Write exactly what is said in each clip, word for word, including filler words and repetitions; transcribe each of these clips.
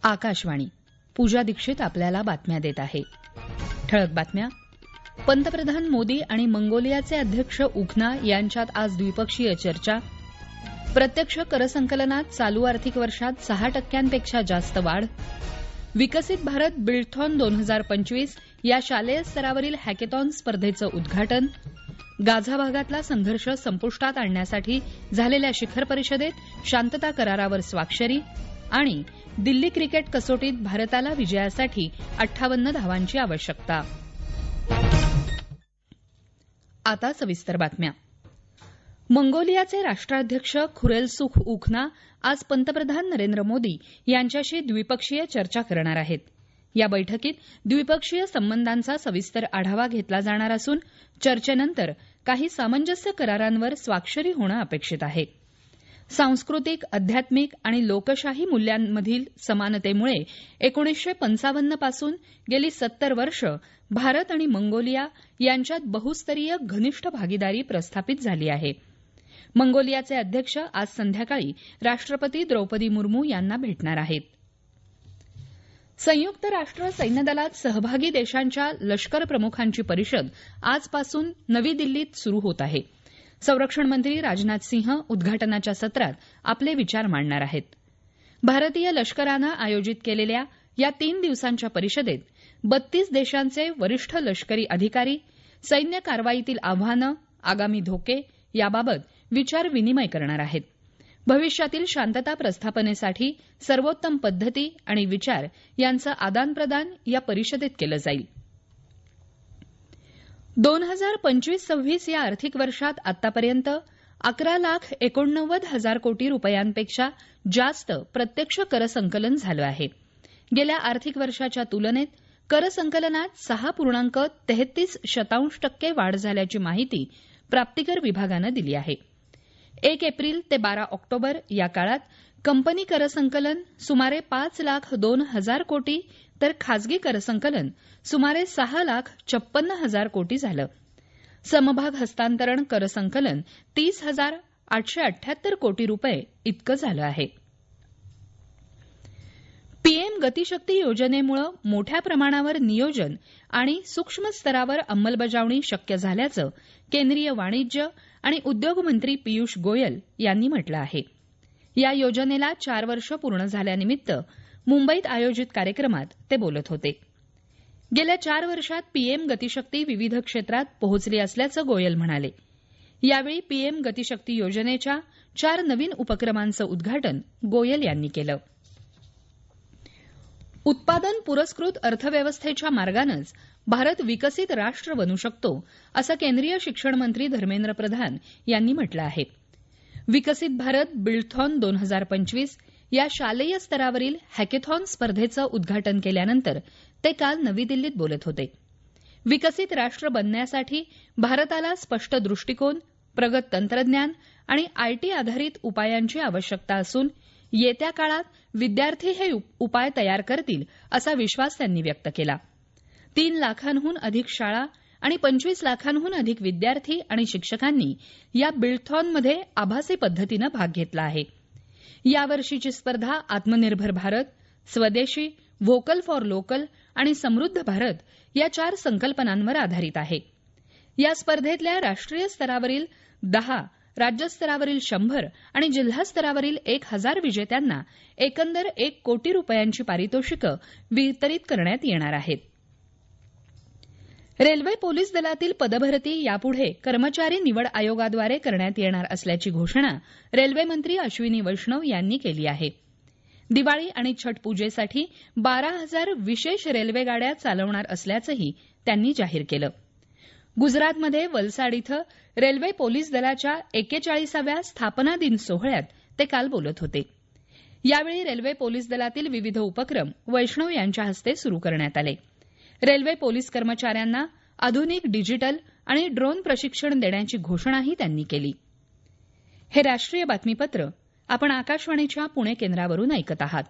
आकाशवाणी. पूजा दीक्षित आपल्याला बातम्या देत आहे. ठळक बातम्या. पंतप्रधान मोदी आणि मंगोलियाचे अध्यक्ष उखना यांच्यात आज द्विपक्षीय चर्चा. प्रत्यक्ष करसंकलनात चालू आर्थिक वर्षात सहा टक्क्यांपेक्षा जास्त वाढ. विकसित भारत बिल्डथॉन दोन हजार पंचवीस या शालेय स्तरावरील हॅकेथॉन स्पर्धेचं उद्घाटन. गाझा भागातला संघर्ष संपुष्टात आणण्यासाठी झालेल्या शिखर परिषदेत शांतता करारावर स्वाक्षरी. आणि दिल्ली क्रिकेट कसोटीत भारताला विजयासाठी अठ्ठावन्न धावांची आवश्यकता. आता सविस्तर बातम्या. मंगोलियाचे राष्ट्राध्यक्ष खुरेलसुख उखना आज पंतप्रधान नरेंद्र मोदी यांच्याशी द्विपक्षीय चर्चा करणार आहेत. या बैठकीत द्विपक्षीय संबंधांचा सविस्तर आढावा घेतला जाणार असून चर्चेनंतर काही सामंजस्य करारांवर स्वाक्षरी होणं अपेक्षित आहे. सांस्कृतिक, आध्यात्मिक आणि लोकशाही मूल्यांमधील समानतेमुळे एकोणीसशे पंचावन्न पासून गेली सत्तर वर्ष भारत आणि मंगोलिया यांच्यात बहुस्तरीय घनिष्ठ भागीदारी प्रस्थापित झाली आहे. मंगोलियाचे अध्यक्ष आज संध्याकाळी राष्ट्रपती द्रौपदी मुर्मू यांना भेटणार आहेत. संयुक्त राष्ट्र सैन्यदलात सहभागी देशांच्या लष्कर प्रमुखांची परिषद आजपासून नवी दिल्लीत सुरू होत आहे. संरक्षण मंत्री राजनाथ सिंह उद्घाटनाच्या सत्रात आपले विचार मांडणार आहेत. भारतीय लष्करानं आयोजित केलेल्या या तीन दिवसांच्या परिषदेत बत्तीस देशांचे वरिष्ठ लष्करी अधिकारी सैन्य कारवाईतील आव्हानं, आगामी धोके याबाबत विचार विनिमय करणार आहेत. भविष्यातील शांतता प्रस्थापनेसाठी सर्वोत्तम पद्धती आणि विचार यांचं आदानप्रदान या परिषदेत केलं जाईल. दोन हजार पंचवीस सव्वीस या आर्थिक वर्षात आतापर्यंत अकरा लाख एकोणनव्वद हजार कोटी रुपयांपेक्षा जास्त प्रत्यक्ष करसंकलन झालं आहे. गेल्या आर्थिक वर्षाच्या तुलनेत करसंकलनात सहा पूर्णांक तेहतीस शतांश टक्के वाढ झाल्याची माहिती प्राप्तिकर विभागानं दिली आहे. एक एप्रिल ते बारा ऑक्टोबर या काळात कंपनी करसंकलन सुमारे पाच लाख दोन हजार कोटी तर खाजगी करसंकलन सुमारे सहा लाख छप्पन्न हजार कोटी झालं. समभाग हस्तांतरण करसंकलन तीस हजार आठशे अठ्याहत्तर कोटी रुपये इतकं झालं आहे. पीएम गतिशक्ती योजनेमुळे मोठ्या प्रमाणावर नियोजन आणि सूक्ष्म स्तरावर अंमलबजावणी शक्य झाल्याचं केंद्रीय वाणिज्य आणि उद्योग मंत्री पियुष गोयल यांनी म्हटलं आहे. या योजनेला चार वर्ष पूर्ण झाल्यानिमित्त मुंबईत आयोजित कार्यक्रमात ते बोलत होते. गेल्या चार वर्षात पीएम गतिशक्ती विविध क्षेत्रात पोहोचली असल्याचं गोयल म्हणाले. यावेळी पीएम गतिशक्ती योजनेच्या चार नवीन उपक्रमांचं उद्घाटन गोयल यांनी केलं. उत्पादन पुरस्कृत अर्थव्यवस्थेच्या मार्गानंच भारत विकसित राष्ट्र बनू शकतो असं केंद्रीय शिक्षण मंत्री धर्मेंद्र प्रधान यांनी म्हटलं आहे. विकसित भारत बिल्डथॉन दोन हजार पंचवीस या शालेय स्तरावरील हॅकेथॉन स्पर्धेचं उद्घाटन केल्यानंतर ते काल नवी दिल्लीत बोलत होते. विकसित राष्ट्र बनण्यासाठी भारताला स्पष्ट दृष्टिकोन, प्रगत तंत्रज्ञान आणि आयटी आधारित उपायांची आवश्यकता असून येत्या काळात विद्यार्थी हे उपाय तयार करतील असा विश्वास त्यांनी व्यक्त केला. तीन लाखांहून अधिक शाळा आणि पंचवीस लाखांहून अधिक विद्यार्थी आणि शिक्षकांनी या बिल्डथॉनमध्ये आभासी पद्धतीनं भाग घेतला आहे. यावर्षीची स्पर्धा आत्मनिर्भर भारत, स्वदेशी, व्होकल फॉर लोकल आणि समृद्ध भारत या चार संकल्पनांवर आधारित आहे. या स्पर्धेतल्या राष्ट्रीय स्तरावरील दहा, राज्यस्तरावरील शंभर आणि जिल्हा स्तरावरील एक हजार विजेत्यांना एकंदर एक कोटी रुपयांची पारितोषिकं वितरित करण्यात येणार आहेत. रेल्वे पोलीस दलातील पदभरती यापुढे कर्मचारी निवड आयोगाद्वारे करण्यात येणार असल्याची घोषणा रेल्वे मंत्री अश्विनी वैष्णव यांनी केली आहे. दिवाळी आणि छठ पूजेसाठी बारा हजार विशेष रेल्वे गाड्या चालवणार असल्याचंही त्यांनी जाहीर केलं. गुजरातमध्ये वलसाड इथं रेल्वे पोलीस दलाच्या एक्केचाळीसाव्या स्थापना दिन सोहळ्यात ते काल बोलत होते. यावेळी रेल्वे पोलीस दलातील विविध उपक्रम वैष्णव यांच्या हस्ते सुरू करण्यात आले. रेल्वे पोलीस कर्मचाऱ्यांना आधुनिक डिजिटल आणि ड्रोन प्रशिक्षण देण्याची घोषणाही त्यांनी केली. हे राष्ट्रीय बातमीपत्र आपण आकाशवाणीच्या पुणे केंद्रावरून ऐकत आहात.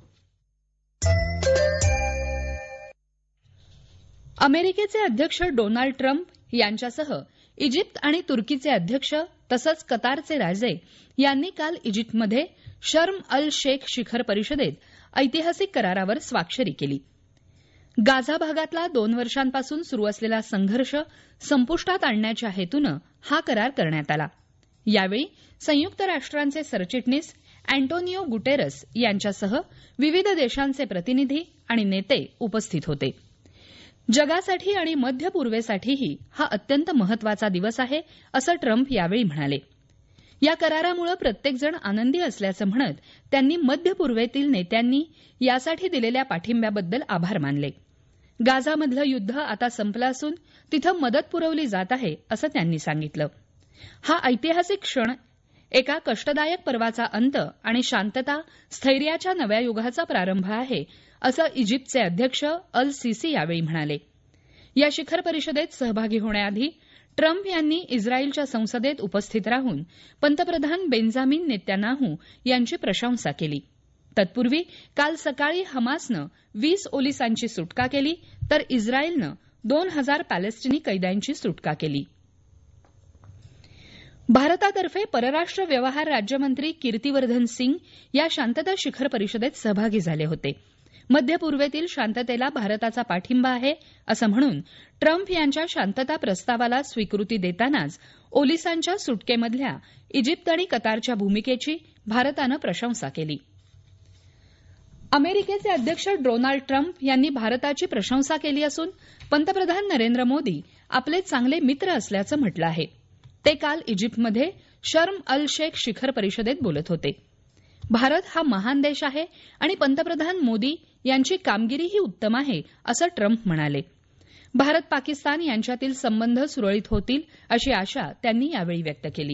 अमेरिकेचे अध्यक्ष डोनाल्ड ट्रम्प यांच्यासह इजिप्त आणि तुर्कीचे अध्यक्ष तसंच कतारचे राजे यांनी काल इजिप्तमध्ये शर्म अल शेख शिखर परिषदेत ऐतिहासिक करारावर स्वाक्षरी केली. गाझा भागातला दोन वर्षांपासून सुरू असलेला संघर्ष संपुष्टात आणण्याच्या हेतूनं हा करार करण्यात आला. यावेळी संयुक्त राष्ट्रांचे सरचिटणीस अँटोनियो गुटेरस यांच्यासह विविध देशांचे प्रतिनिधी आणि नेते उपस्थित होते. जगासाठी आणि मध्य पूर्वेसाठीही हा अत्यंत महत्वाचा दिवस आहे, असं ट्रम्प यावेळी म्हणाले. या करारामुळे प्रत्येकजण आनंदी असल्याचं म्हणत त्यांनी मध्य पूर्वेतील नेत्यांनी यासाठी दिलेल्या पाठिंब्याबद्दल आभार मानले. गाझामधलं युद्ध आता संपलं असून तिथं मदत पुरवली जात आहे, असं त्यांनी सांगितलं. हा ऐतिहासिक क्षण एका कष्टदायक पर्वाचा अंत आणि शांतता, स्थैर्याच्या नव्या युगाचा प्रारंभ आहे, असं इजिप्तचे अध्यक्ष अल सिसी यावेळी म्हणाले. या शिखर परिषदेत सहभागी होण्याआधी ट्रम्प यांनी इस्रायलच्या संसदेत उपस्थित राहून पंतप्रधान बेंजामिन नेत्यानाहू यांची प्रशंसा केली. तत्पूर्वी काल सकाळी हमासनं वीस ओलिसांची सुटका केली, तर इस्रायलनं दोन हजार पॅलेस्टिनी कैद्यांची सुटका केली. भारतातर्फे परराष्ट्र व्यवहार राज्यमंत्री कीर्तिवर्धन सिंग या शांतता शिखर परिषदेत सहभागी झाले होते. मध्य पूर्वेतील शांततेला भारताचा पाठिंबा आहे, असं म्हणून ट्रम्प यांच्या शांतता प्रस्तावाला स्वीकृती देतानाच ओलिसांच्या सुटकेमधल्या इजिप्त आणि कतारच्या भूमिकेची भारतानं प्रशंसा केली. अमेरिकेचे अध्यक्ष डोनाल्ड ट्रम्प यांनी भारताची प्रशंसा केली असून पंतप्रधान नरेंद्र मोदी आपले चांगले मित्र असल्याचं म्हटलं आहे. ते काल इजिप्तमध्ये शर्म अल शेख शिखर परिषदेत बोलत होते. भारत हा महान देश आहे आणि पंतप्रधान मोदी यांची कामगिरीही उत्तम आहे, असं ट्रम्प म्हणाले. भारत पाकिस्तान यांच्यातील संबंध सुरळीत होतील अशी आशा त्यांनी यावेळी व्यक्त केली.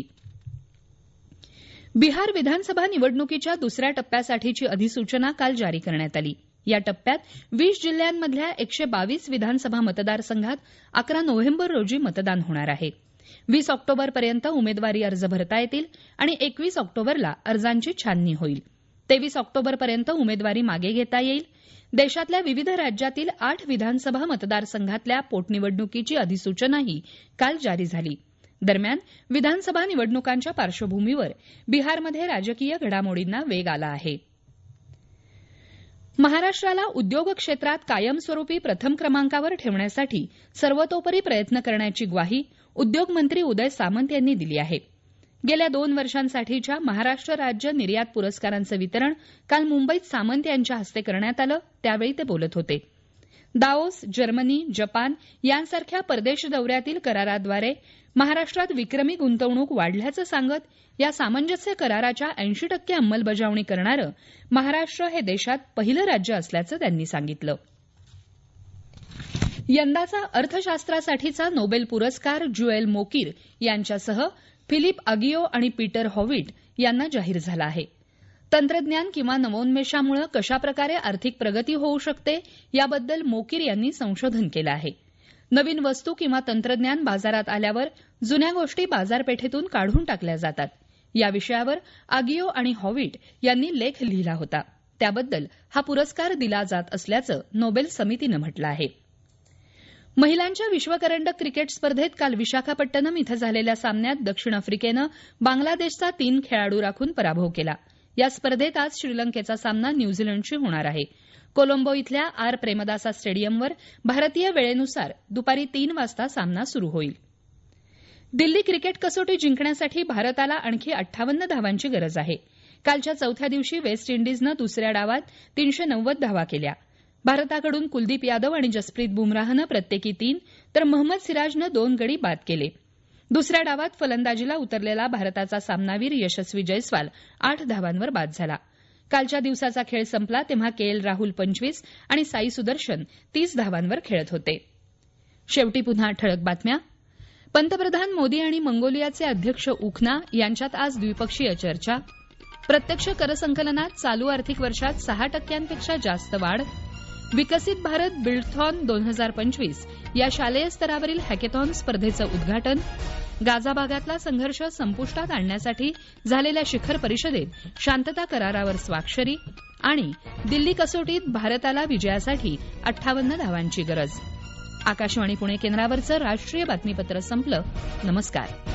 बिहार विधानसभा निवडणुकीच्या दुसऱ्या टप्प्यासाठीची अधिसूचना काल जारी करण्यात आली. या टप्प्यात वीस जिल्ह्यांमधल्या एकशे बावीस विधानसभा मतदारसंघात अकरा नोव्हेंबर रोजी मतदान होणार आहे. वीस ऑक्टोबरपर्यंत उमेदवारी अर्ज भरता येतील आणि एकवीस ऑक्टोबरला अर्जांची छाननी होईल. तेवीस ऑक्टोबरपर्यंत उमेदवारी मागे घेता येईल. देशातल्या विविध राज्यातील आठ विधानसभा मतदारसंघातल्या पोटनिवडणुकीची अधिसूचनाही काल जारी झाली. दरम्यान विधानसभा निवडणुकांच्या पार्श्वभूमीवर बिहारमध्ये राजकीय घडामोडींना वेग आला आहे. महाराष्ट्राला उद्योग क्षेत्रात कायमस्वरूपी प्रथम क्रमांकावर ठेवण्यासाठी सर्वतोपरी प्रयत्न करण्याची ग्वाही उद्योगमंत्री उदय सामंत यांनी दिली आहे. गेल्या दोन वर्षांसाठीच्या महाराष्ट्र राज्य निर्यात पुरस्कारांचं वितरण काल मुंबईत सामंत यांच्या हस्ते करण्यात आलं, त्यावेळी ते बोलत होते. दाओस, जर्मनी, जपान यांसारख्या परदेश दौऱ्यातील कराराद्वारे महाराष्ट्रात विक्रमी गुंतवणूक वाढल्याचं सांगत या सामंजस्य कराराच्या ऐंशी टक्के अंमलबजावणी करणारं महाराष्ट्र हे देशात पहिलं राज्य असल्याचं त्यांनी सांगितलं. यंदाचा अर्थशास्त्रासाठीचा नोबेल पुरस्कार जुएल मोकीर यांच्यासह फिलिप अगियो आणि पीटर हॉविट यांना जाहीर झाला आहे. तंत्रज्ञान किंवा नवोन्मेषामुळे कशाप्रकारे आर्थिक प्रगती होऊ शकते याबद्दल मोकीर यांनी संशोधन केलं आहे. नवीन वस्तू किंवा तंत्रज्ञान बाजारात आल्यावर जुन्या गोष्टी बाजारपेठेतून काढून टाकल्या जातात. या विषयावर आगियो आणि हॉविट यांनी लेख लिहिला होता. त्याबद्दल हा पुरस्कार दिला जात असल्याचं नोबेल समितीनं म्हटलं आहे. महिलांच्या विश्वकरंडक क्रिकेट स्पर्धेत काल विशाखापट्टणम इथं झालेल्या सामन्यात दक्षिण आफ्रिकेनं बांगलादेशचा तीन खेळाडू राखून पराभव केला. या स्पर्धेत आज श्रीलंकेचा सामना न्यूझीलंडशी होणार आहे. कोलंबो इथल्या आर प्रेमदासा स्टेडियमवर भारतीय वेळेनुसार दुपारी तीन वाजता सामना सुरू होईल. दिल्ली क्रिकेट कसोटी जिंकण्यासाठी भारताला आणखी अठ्ठावन्न धावांची गरज आहे. कालच्या चौथ्या दिवशी वेस्ट इंडिजनं दुसऱ्या डावात तीनशे नव्वद धावा केल्या. भारताकडून कुलदीप यादव आणि जसप्रीत बुमराहनं प्रत्येकी तीन तर महम्मद सिराजनं दोन गडी बाद केले. दुसऱ्या डावात फलंदाजीला उतरलेला भारताचा सामनावीर यशस्वी जयस्वाल आठ धावांवर बाद झाला. कालच्या दिवसाचा खेळ संपला तेव्हा के एल राहुल पंचवीस आणि साई सुदर्शन तीस धावांवर खेळत होते. शेवटी पुन्हा ठळक बातम्या. पंतप्रधान मोदी आणि मंगोलियाचे अध्यक्ष उखना यांच्यात आज द्विपक्षीय चर्चा. प्रत्यक्ष करसंकलनात चालू आर्थिक वर्षात सहा टक्क्यांपेक्षा जास्त वाढ. विकसित भारत बिल्डथॉन दोन हजार पंचवीस या शालेय स्तरावरील हॅकेथॉन स्पर्धेचं उद्घाटन. गाझा भागातला संघर्ष संपुष्टात आणण्यासाठी झालेल्या शिखर परिषदेत शांतता करारावर स्वाक्षरी. आणि दिल्ली कसोटीत भारताला विजयासाठी अठ्ठावन्न धावांची गरज. आकाशवाणी पुणे केंद्रावरचं राष्ट्रीय बातमीपत्र संपलं. नमस्कार.